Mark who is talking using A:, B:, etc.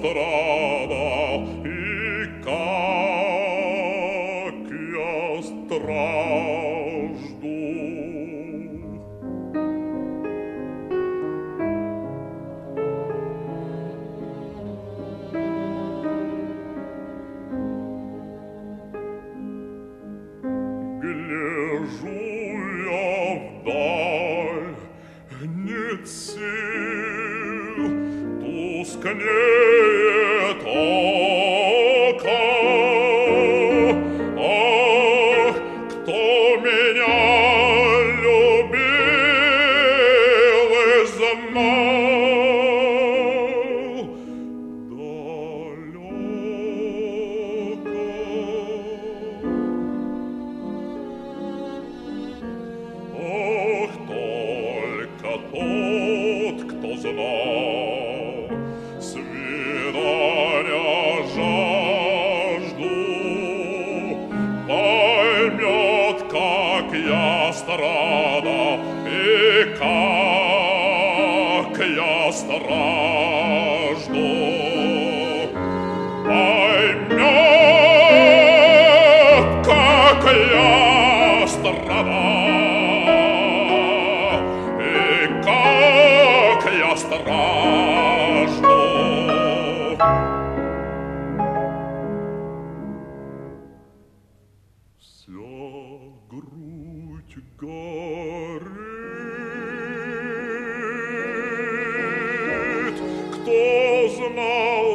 A: страдал, и как я стражду. Гляжу я вдаль, нет сил, тускнеет око. Ах, кто меня любил и знал далеко. Ох, только тот, кто знал свидания жажду, поймет, как я страдал и как я стражду. Поймет, как я страдал и как я стражду. Вся грудь горит, кто знал